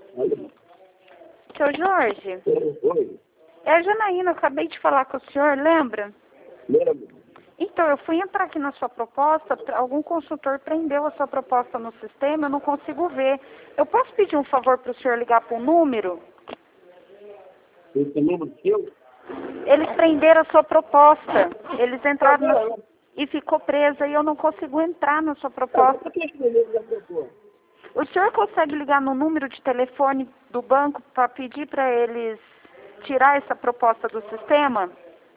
Seu Jorge, Oi, é a Janaína, eu acabei de falar com o senhor, lembra? lembro. Então, eu fui entrar aqui na sua proposta, algum consultor prendeu a sua proposta no sistema, eu não consigo ver. Eu posso pedir um favor para o senhor ligar para o número? Esse número seu? Eles prenderam a sua proposta, eles entraram e ficou presa e eu não consigo entrar na sua proposta. Por que esse número da proposta? O senhor consegue ligar no número de telefone do banco para pedir para eles tirar essa proposta do sistema?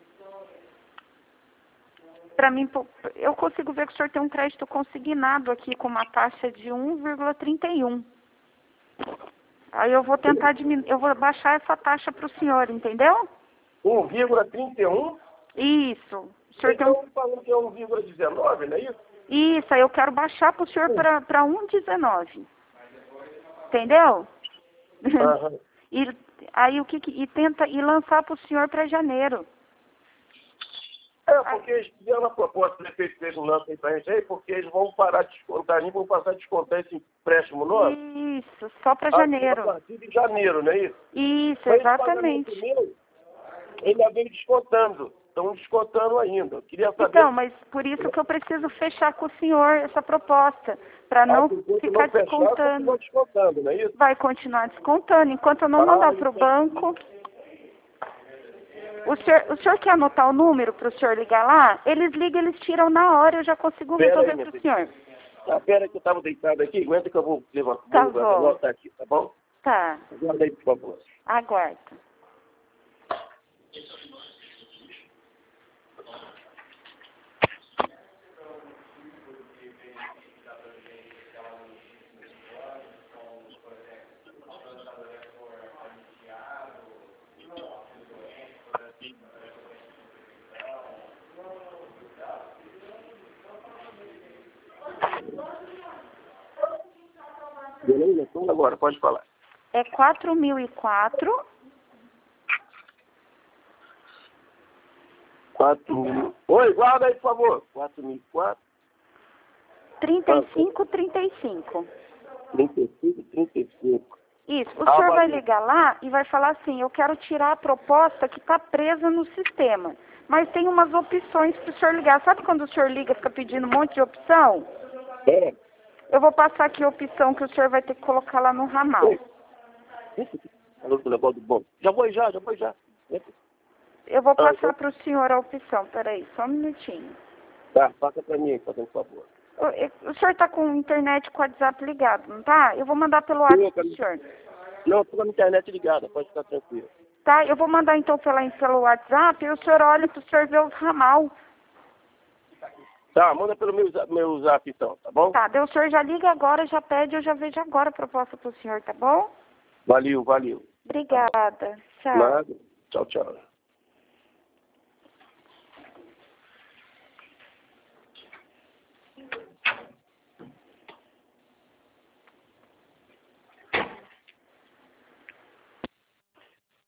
Para mim, eu consigo ver que o senhor tem um crédito consignado aqui com uma taxa de 1,31. Aí eu vou tentar diminuir, eu vou baixar essa taxa para o senhor, entendeu? 1,31? Isso. O senhor tem Então, falando que é 1,19, não é isso? Isso, aí eu quero baixar para o senhor para 1,19. Entendeu? Aham. E aí e tenta lançar para o senhor para janeiro. Porque eles fizeram uma proposta, o prefeito fez um lance aí pra gente aí, porque eles vão parar de descontar, a gente vão passar a descontar esse empréstimo nosso. Isso, só para janeiro. A partir de janeiro, não é isso? Isso, Mas exatamente. esse pagamento meu, ainda vem descontando. Estão descontando ainda. Eu queria saber... Então, mas por isso que eu preciso fechar com o senhor essa proposta, para não ficar descontando. Continua descontando, não é isso? Vai continuar descontando. Enquanto eu não mandar para o banco... O senhor quer anotar o número para o senhor ligar lá? Eles ligam, eles tiram na hora, eu já consigo resolver para o senhor. Tá, pera que eu estava deitado aqui, aguenta que eu vou levantar. Tá Vou bom. anotar aqui, tá bom? Tá, Aguarda aí, por favor. aguarda. Beleza? Então agora, pode falar. É 4.004. 4.000. Oi, guarda aí, por favor. 4.004. 35, 35. 35, 35. Isso. O senhor vai ligar lá e vai falar assim, eu quero tirar a proposta que está presa no sistema. Mas tem umas opções para o senhor ligar. Sabe quando o senhor liga e fica pedindo um monte de opção? É. Eu vou passar aqui a opção que o senhor vai ter que colocar lá no ramal. Falou do negócio do bom. Já vou já. Eu vou passar para o senhor a opção. Peraí, só um minutinho. Tá, passa para mim, fazendo favor. O senhor está com internet com o WhatsApp ligado, não tá? Eu vou mandar pelo WhatsApp para o senhor. Não, estou com a internet ligada, pode ficar tranquilo. Tá, eu vou mandar então pelo WhatsApp e o senhor olha para o senhor ver os ramal. Tá, manda pelo meu zap então, tá bom? Tá, daí o senhor já liga agora, já pede, eu já vejo agora a proposta para o senhor, tá bom? Valeu. Obrigada. Tchau. Nada. Tchau.